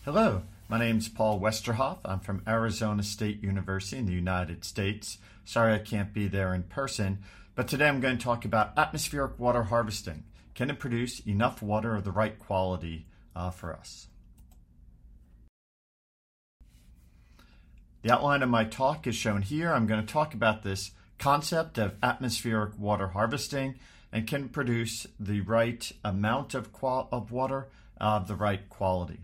Hello, my name's Paul Westerhoff. I'm from Arizona State University in the United States. Sorry I can't be there in person, but today I'm going to talk about atmospheric water harvesting. Can it produce enough water of the right quality for us? The outline of my talk is shown here. I'm going to talk about this concept of atmospheric water harvesting and can it produce the right amount of water of the right quality.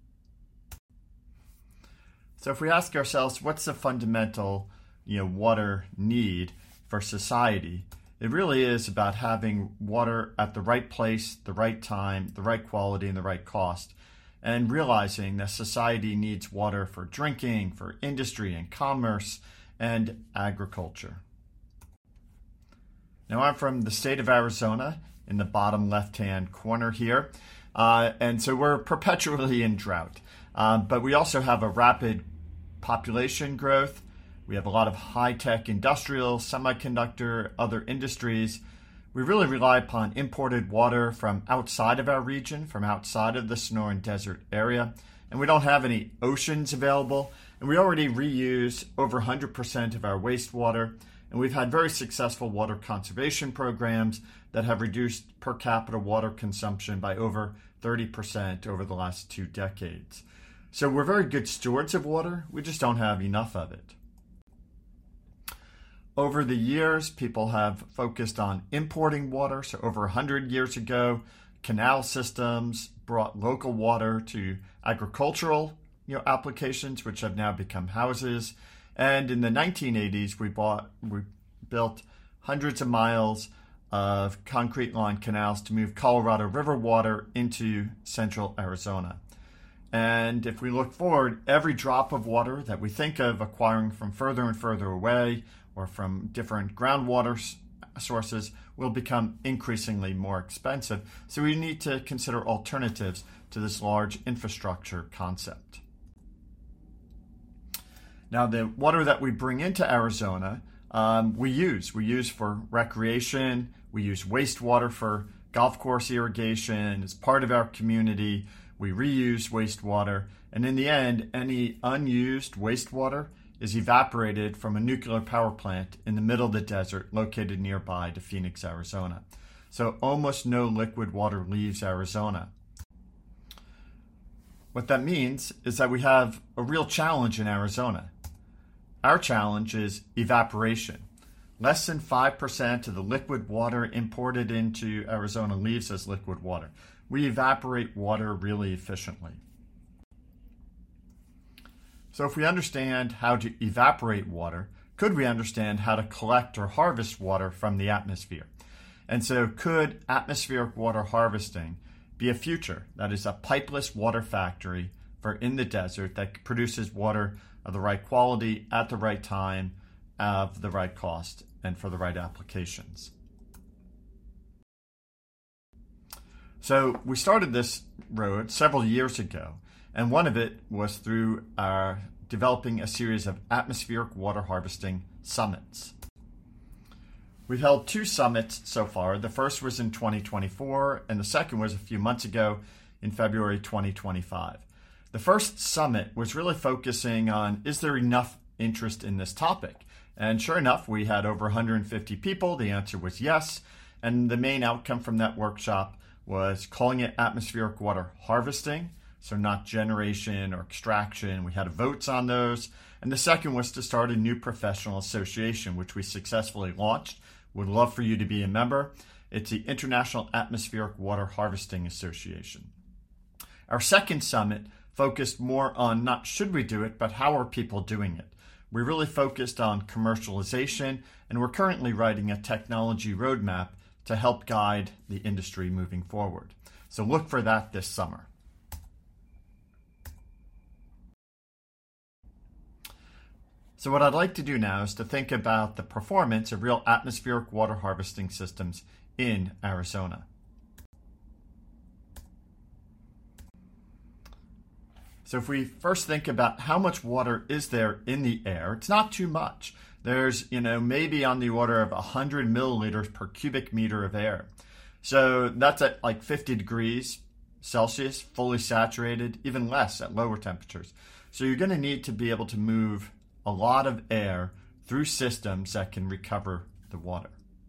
So if we ask ourselves, what's the fundamental, water need for society? It really is about having water at the right place, the right time, the right quality, and the right cost, and realizing that society needs water for drinking, for industry and commerce, and agriculture. Now I'm from the state of Arizona in the bottom left-hand corner here, and so we're perpetually in drought, but we also have a rapid population growth. We have a lot of high-tech industrial, semiconductor, other industries. We really rely upon imported water from outside of our region, from outside of the Sonoran Desert area, and we don't have any oceans available, and we already reuse over 100% of our wastewater, and we've had very successful water conservation programs that have reduced per capita water consumption by over 30% over the last 2 decades. So we're very good stewards of water, we just don't have enough of it. Over the years, people have focused on importing water. So over 100 years ago, canal systems brought local water to agricultural applications, which have now become houses. And in the 1980s, we built hundreds of miles of concrete lined canals to move Colorado River water into central Arizona. And if we look forward, every drop of water that we think of acquiring from further and further away or from different groundwater sources will become increasingly more expensive. So we need to consider alternatives to this large infrastructure concept. Now, the water that we bring into Arizona, we use for recreation. We use wastewater for golf course irrigation as part of our community. We reuse wastewater, and in the end, any unused wastewater is evaporated from a nuclear power plant in the middle of the desert located nearby to Phoenix, Arizona. So almost no liquid water leaves Arizona. What that means is that we have a real challenge in Arizona. Our challenge is evaporation. Less than 5% of the liquid water imported into Arizona leaves as liquid water. We evaporate water really efficiently. So if we understand how to evaporate water, could we understand how to collect or harvest water from the atmosphere? And so could atmospheric water harvesting be a future? That is a pipeless water factory for in the desert that produces water of the right quality at the right time, of the right cost, and for the right applications. So we started this road several years ago, and one of it was through developing a series of atmospheric water harvesting summits. We've held 2 summits so far. The first was in 2024, and the second was a few months ago in February 2025. The first summit was really focusing on, is there enough interest in this topic? And sure enough, we had over 150 people. The answer was yes, and the main outcome from that workshop was calling it atmospheric water harvesting, so not generation or extraction. We had votes on those. And the second was to start a new professional association, which we successfully launched. Would love for you to be a member. It's the International Atmospheric Water Harvesting Association. Our second summit focused more on not should we do it, but how are people doing it. We really focused on commercialization, and we're currently writing a technology roadmap to help guide the industry moving forward. So look for that this summer. So what I'd like to do now is to think about the performance of real atmospheric water harvesting systems in Arizona. So if we first think about how much water is there in the air, it's not too much. There's, maybe on the order of 100 milliliters per cubic meter of air. So that's at like 50 degrees Celsius, fully saturated, even less at lower temperatures. So you're going to need to be able to move a lot of air through systems that can recover the water.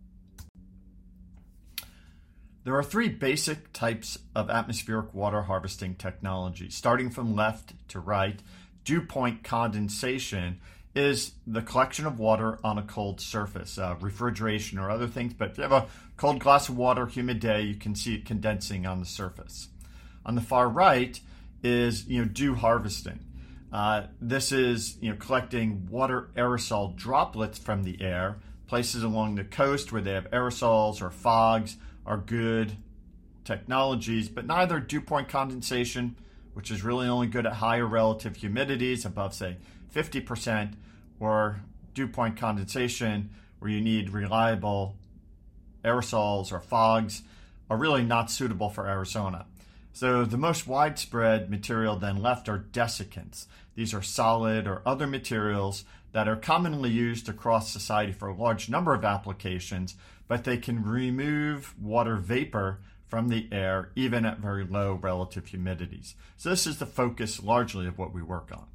There are three basic types of atmospheric water harvesting technology. Starting from left to right, dew point condensation is the collection of water on a cold surface, refrigeration or other things. But if you have a cold glass of water, humid day, you can see it condensing on the surface. On the far right is dew harvesting. This is collecting water aerosol droplets from the air. Places along the coast where they have aerosols or fogs are good technologies, but neither dew point condensation, which is really only good at higher relative humidities above, say, 50%, or dew point condensation, where you need reliable aerosols or fogs, are really not suitable for Arizona. So the most widespread material then left are desiccants. These are solid or other materials that are commonly used across society for a large number of applications, but they can remove water vapor from the air even at very low relative humidities. So this is the focus largely of what we work on.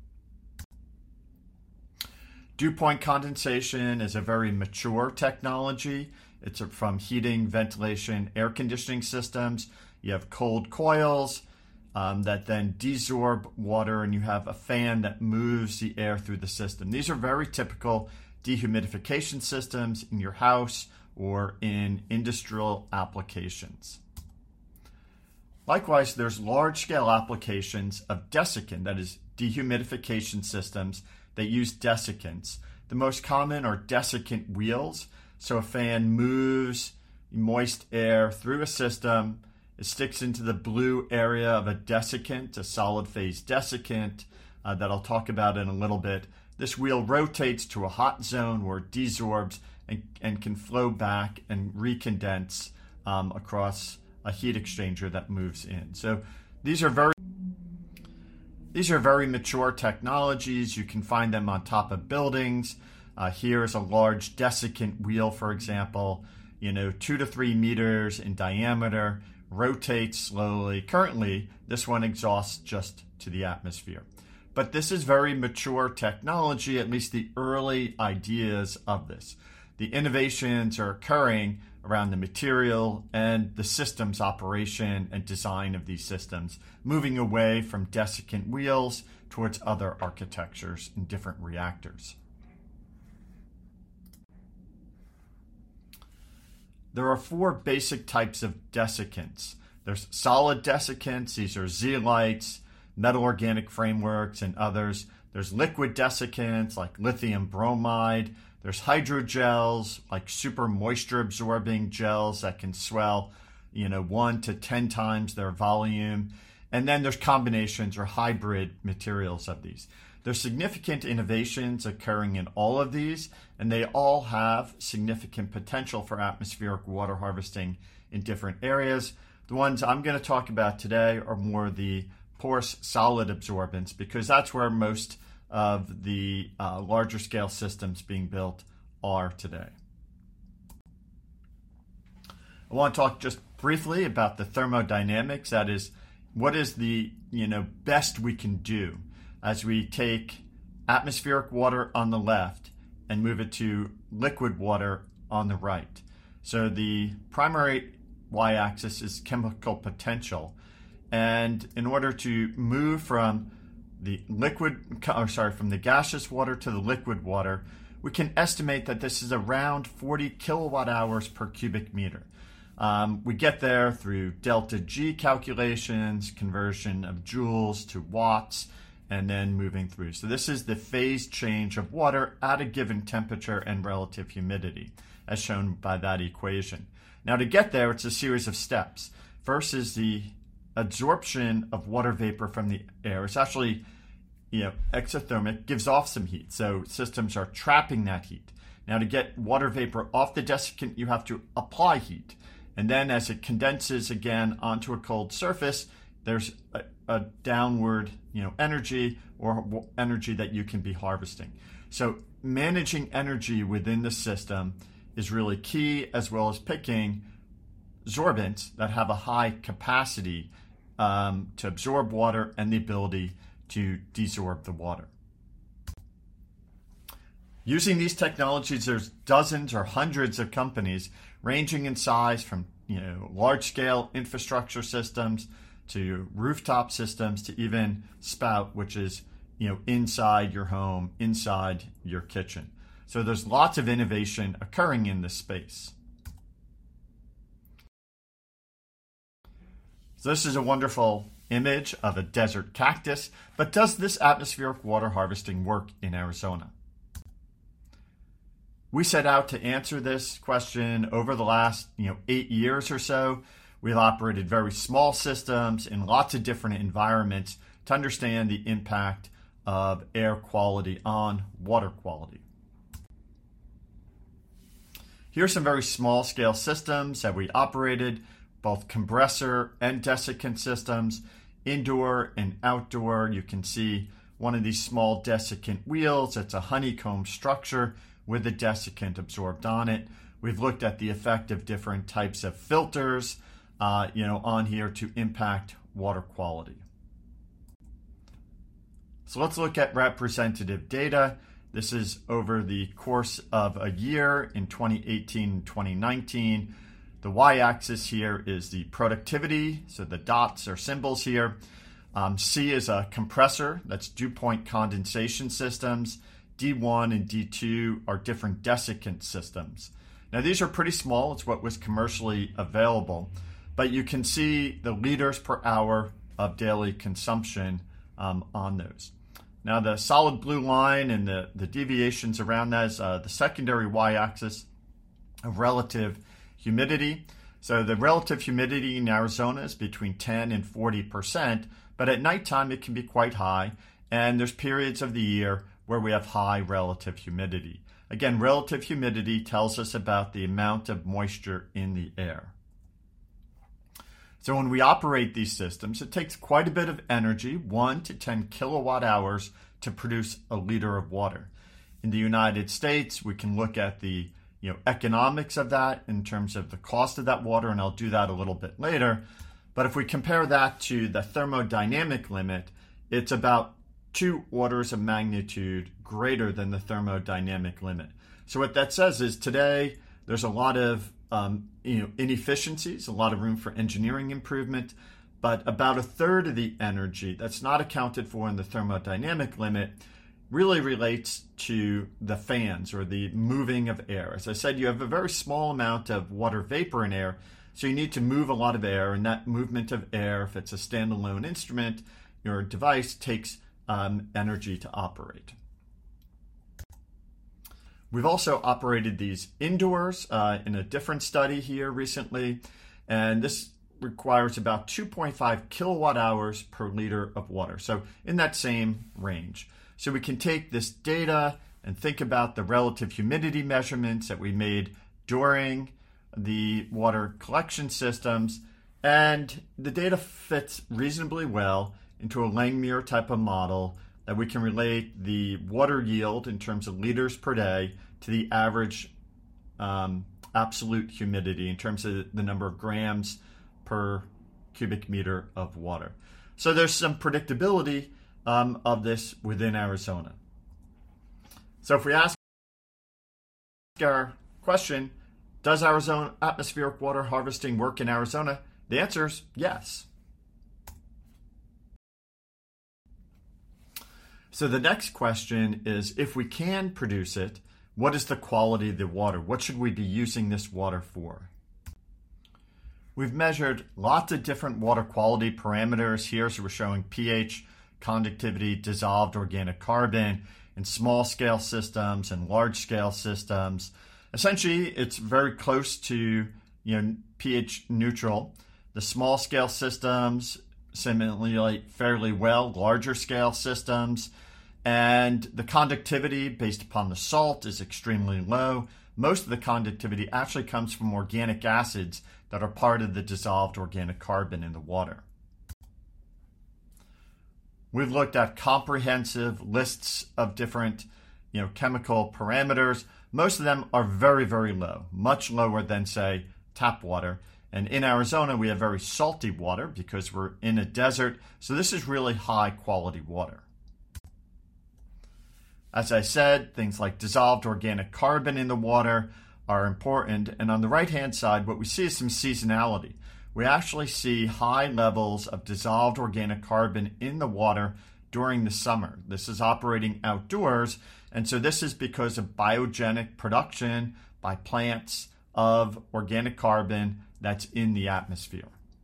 Dew point condensation is a very mature technology. It's from heating, ventilation, air conditioning systems. You have cold coils that then desorb water, and you have a fan that moves the air through the system. These are very typical dehumidification systems in your house or in industrial applications. Likewise, there's large-scale applications of desiccant, that is, dehumidification systems that use desiccants. The most common are desiccant wheels. So a fan moves moist air through a system. It sticks into the blue area of a desiccant, a solid phase desiccant that I'll talk about in a little bit. This wheel rotates to a hot zone where it desorbs and can flow back and recondense across a heat exchanger that moves in. So these are very mature technologies. You can find them on top of buildings. Here is a large desiccant wheel, for example, 2 to 3 meters in diameter, rotates slowly. Currently, this one exhausts just to the atmosphere. But this is very mature technology, at least the early ideas of this. The innovations are occurring around the material and the systems operation and design of these systems, moving away from desiccant wheels towards other architectures and different reactors. There are 4 basic types of desiccants. There's solid desiccants. These are zeolites, metal organic frameworks, and others. There's liquid desiccants like lithium bromide. There's hydrogels, like super moisture absorbing gels that can swell, 1 to 10 times their volume. And then there's combinations or hybrid materials of these. There's significant innovations occurring in all of these, and they all have significant potential for atmospheric water harvesting in different areas. The ones I'm going to talk about today are more the porous solid absorbents, because that's where most of the larger scale systems being built are today. I want to talk just briefly about the thermodynamics. That is, what is the best we can do as we take atmospheric water on the left and move it to liquid water on the right. So the primary y-axis is chemical potential, and in order to move from the gaseous water to the liquid water, we can estimate that this is around 40 kilowatt hours per cubic meter. We get there through delta G calculations, conversion of joules to watts, and then moving through. So this is the phase change of water at a given temperature and relative humidity, as shown by that equation. Now to get there, it's a series of steps. First is the absorption of water vapor from the air. It's actually, exothermic, gives off some heat. So systems are trapping that heat. Now to get water vapor off the desiccant, you have to apply heat. And then as it condenses again onto a cold surface, there's a downward, energy or energy that you can be harvesting. So managing energy within the system is really key, as well as picking sorbents that have a high capacity to absorb water and the ability to desorb the water. Using these technologies, there's dozens or hundreds of companies ranging in size from large-scale infrastructure systems to rooftop systems to even spout, which is inside your home, inside your kitchen. So there's lots of innovation occurring in this space. So this is a wonderful image of a desert cactus, but does this atmospheric water harvesting work in Arizona? We set out to answer this question over the last 8 years or so. We've operated very small systems in lots of different environments to understand the impact of air quality on water quality. Here are some very small scale systems that we operated, both compressor and desiccant systems, indoor and outdoor. You can see one of these small desiccant wheels. It's a honeycomb structure with a desiccant absorbed on it. We've looked at the effect of different types of filters, on here to impact water quality. So let's look at representative data. This is over the course of a year in 2018 and 2019. The y-axis here is the productivity, so the dots are symbols here. C is a compressor, that's dew point condensation systems. D1 and D2 are different desiccant systems. Now these are pretty small, it's what was commercially available, but you can see the liters per hour of daily consumption on those. Now the solid blue line and the deviations around that is the secondary y-axis of relative humidity. So the relative humidity in Arizona is between 10 and 40%, but at nighttime it can be quite high, and there's periods of the year where we have high relative humidity. Again, relative humidity tells us about the amount of moisture in the air. So when we operate these systems, it takes quite a bit of energy, 1 to 10 kilowatt hours, to produce a liter of water. In the United States, we can look at the economics of that in terms of the cost of that water, and I'll do that a little bit later. But if we compare that to the thermodynamic limit, it's about 2 orders of magnitude greater than the thermodynamic limit. So what that says is today there's a lot of inefficiencies, a lot of room for engineering improvement, but about a third of the energy that's not accounted for in the thermodynamic limit really relates to the fans or the moving of air. As I said, you have a very small amount of water vapor in air, so you need to move a lot of air, and that movement of air, if it's a standalone instrument, your device takes energy to operate. We've also operated these indoors in a different study here recently, and this requires about 2.5 kilowatt hours per liter of water, so in that same range. So we can take this data and think about the relative humidity measurements that we made during the water collection systems, and the data fits reasonably well into a Langmuir type of model that we can relate the water yield in terms of liters per day to the average absolute humidity in terms of the number of grams per cubic meter of water. So there's some predictability of this within Arizona. So if we ask our question, does Arizona atmospheric water harvesting work in Arizona? The answer is yes. So the next question is, if we can produce it, what is the quality of the water? What should we be using this water for? We've measured lots of different water quality parameters here. So we're showing pH, conductivity, dissolved organic carbon in small scale systems and large scale systems. Essentially, it's very close to pH neutral. The small scale systems simulate fairly well larger scale systems, and the conductivity based upon the salt is extremely low. Most of the conductivity actually comes from organic acids that are part of the dissolved organic carbon in the water. We've looked at comprehensive lists of different chemical parameters. Most of them are very, very low, much lower than, say, tap water. And in Arizona, we have very salty water because we're in a desert. So this is really high quality water. As I said, things like dissolved organic carbon in the water are important. And on the right-hand side, what we see is some seasonality. We actually see high levels of dissolved organic carbon in the water during the summer. This is operating outdoors. And so this is because of biogenic production by plants of organic carbon that's in the atmosphere.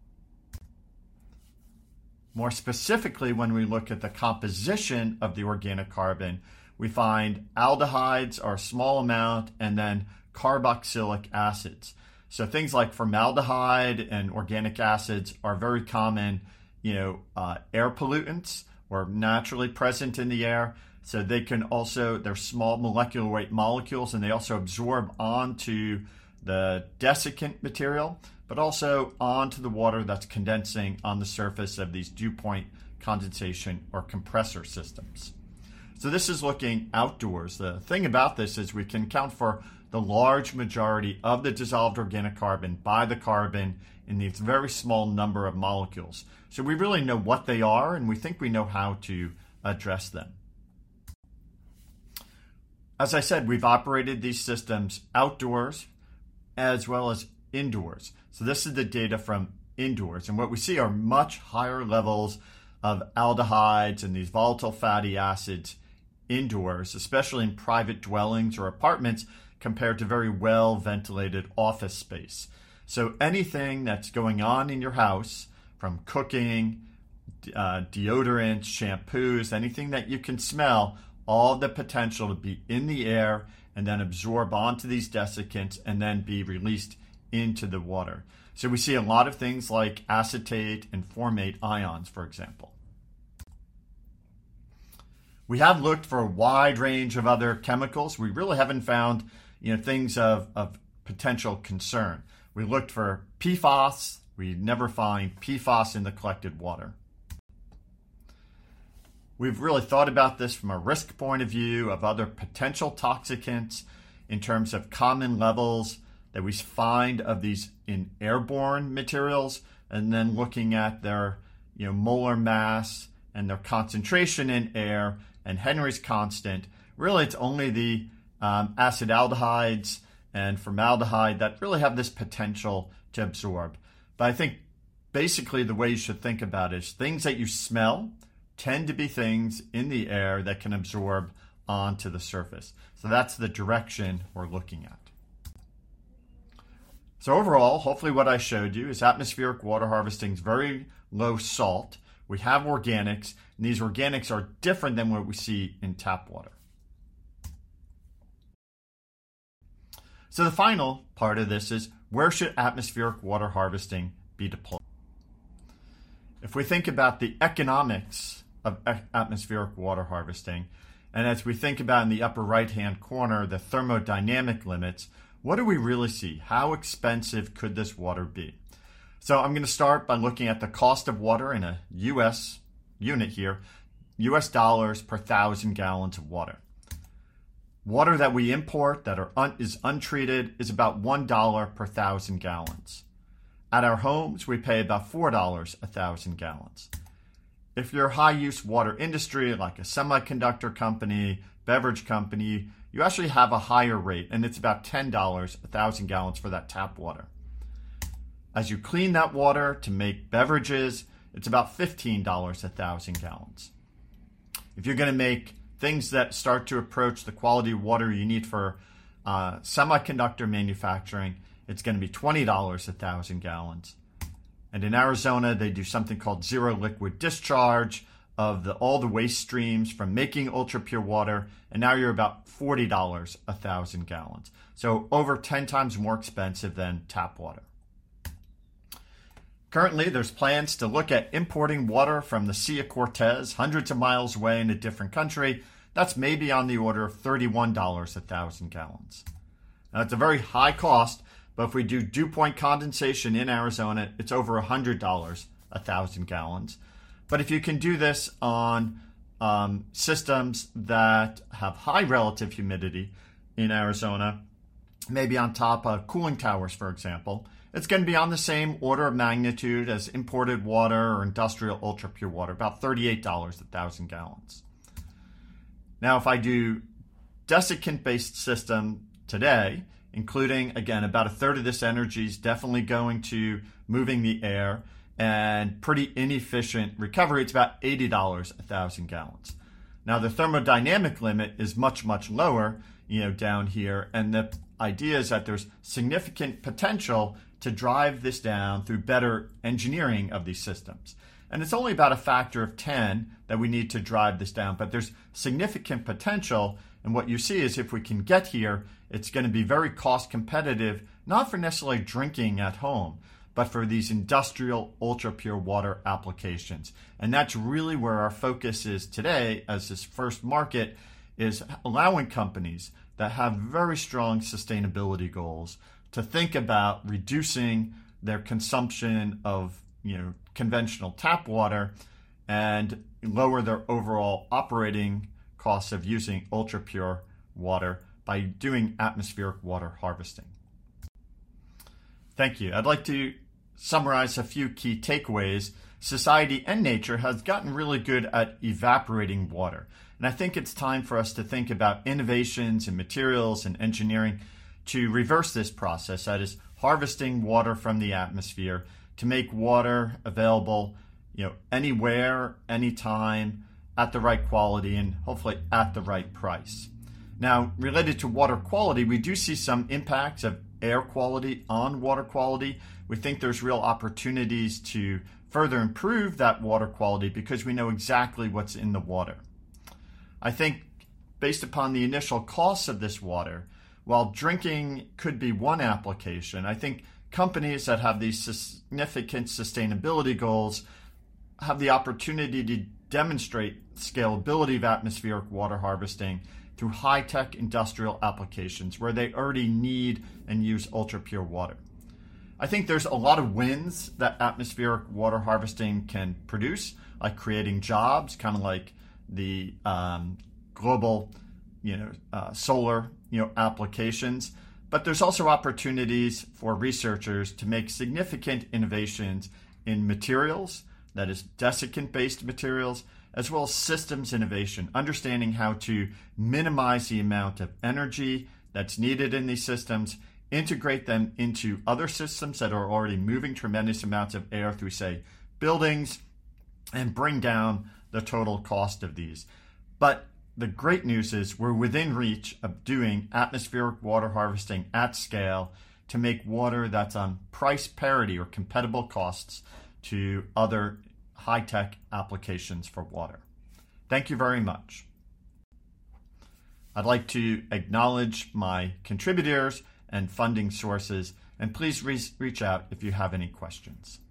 More specifically, when we look at the composition of the organic carbon, we find aldehydes are a small amount and then carboxylic acids. So things like formaldehyde and organic acids are very common, air pollutants or naturally present in the air. So they can also, they're small molecular weight molecules, and they also absorb onto the desiccant material, but also onto the water that's condensing on the surface of these dew point condensation or compressor systems. So this is looking outdoors. The thing about this is we can account for the large majority of the dissolved organic carbon by the carbon in these very small number of molecules. So we really know what they are, and we think we know how to address them. As I said, we've operated these systems outdoors as well as indoors. So this is the data from indoors. And what we see are much higher levels of aldehydes and these volatile fatty acids indoors, especially in private dwellings or apartments, compared to very well ventilated office space. So anything that's going on in your house, from cooking, deodorants, shampoos, anything that you can smell, all the potential to be in the air and then absorb onto these desiccants and then be released into the water. So we see a lot of things like acetate and formate ions, for example. We have looked for a wide range of other chemicals. We really haven't found things of potential concern. We looked for PFAS. We never find PFAS in the collected water. We've really thought about this from a risk point of view of other potential toxicants in terms of common levels that we find of these in airborne materials, and then looking at their molar mass and their concentration in air and Henry's constant. Really, it's only the acetaldehydes and formaldehyde that really have this potential to absorb. But I think basically the way you should think about it is things that you smell tend to be things in the air that can absorb onto the surface. So that's the direction we're looking at. So overall, hopefully what I showed you is atmospheric water harvesting is very low salt. We have organics, and these organics are different than what we see in tap water. So the final part of this is, where should atmospheric water harvesting be deployed? If we think about the economics of atmospheric water harvesting, and as we think about in the upper right-hand corner, the thermodynamic limits, what do we really see? How expensive could this water be? So I'm going to start by looking at the cost of water in a U.S. unit here, U.S. dollars per 1,000 gallons of water. Water that we import that is untreated is about $1 per 1,000 gallons. At our homes, we pay about $4 a 1,000 gallons. If you're a high-use water industry, like a semiconductor company, beverage company, you actually have a higher rate, and it's about $10 a 1,000 gallons for that tap water. As you clean that water to make beverages, it's about $15 a 1,000 gallons. If you're going to make things that start to approach the quality of water you need for semiconductor manufacturing, it's going to be $20 a 1,000 gallons. And in Arizona, they do something called zero liquid discharge of all the waste streams from making ultra pure water, and now you're about $40 a 1,000 gallons. So over 10 times more expensive than tap water. Currently, there's plans to look at importing water from the Sea of Cortez, hundreds of miles away in a different country. That's maybe on the order of $31 a 1,000 gallons. Now, it's a very high cost, but if we do dew point condensation in Arizona, it's over $100 a 1,000 gallons. But if you can do this on systems that have high relative humidity in Arizona, maybe on top of cooling towers, for example, it's going to be on the same order of magnitude as imported water or industrial ultra pure water, about $38 a thousand gallons. Now, if I do desiccant-based system today, including, again, about a third of this energy is definitely going to moving the air and pretty inefficient recovery, it's about $80 a thousand gallons. Now, the thermodynamic limit is much, much lower, down here, and the idea is that there's significant potential to drive this down through better engineering of these systems. And it's only about a factor of 10 that we need to drive this down, but there's significant potential. And what you see is if we can get here, it's going to be very cost competitive, not for necessarily drinking at home, but for these industrial ultra pure water applications. And that's really where our focus is today as this first market, is allowing companies that have very strong sustainability goals to think about reducing their consumption of conventional tap water and lower their overall operating costs of using ultra pure water by doing atmospheric water harvesting. Thank you. I'd like to summarize a few key takeaways. Society and nature has gotten really good at evaporating water. And I think it's time for us to think about innovations in materials and engineering to reverse this process, that is harvesting water from the atmosphere to make water available, anywhere, anytime, at the right quality, and hopefully at the right price. Now, related to water quality, we do see some impacts of air quality on water quality. We think there's real opportunities to further improve that water quality because we know exactly what's in the water. I think based upon the initial costs of this water, while drinking could be one application, I think companies that have these significant sustainability goals have the opportunity to demonstrate scalability of atmospheric water harvesting through high-tech industrial applications where they already need and use ultra-pure water. I think there's a lot of wins that atmospheric water harvesting can produce, like creating jobs, kind of like the global, solar, applications. But there's also opportunities for researchers to make significant innovations in materials, that is desiccant-based materials, as well as systems innovation, understanding how to minimize the amount of energy that's needed in these systems, integrate them into other systems that are already moving tremendous amounts of air through, say, buildings, and bring down the total cost of these. But the great news is we're within reach of doing atmospheric water harvesting at scale to make water that's on price parity or compatible costs to other high-tech applications for water. Thank you very much. I'd like to acknowledge my contributors and funding sources, and please reach out if you have any questions.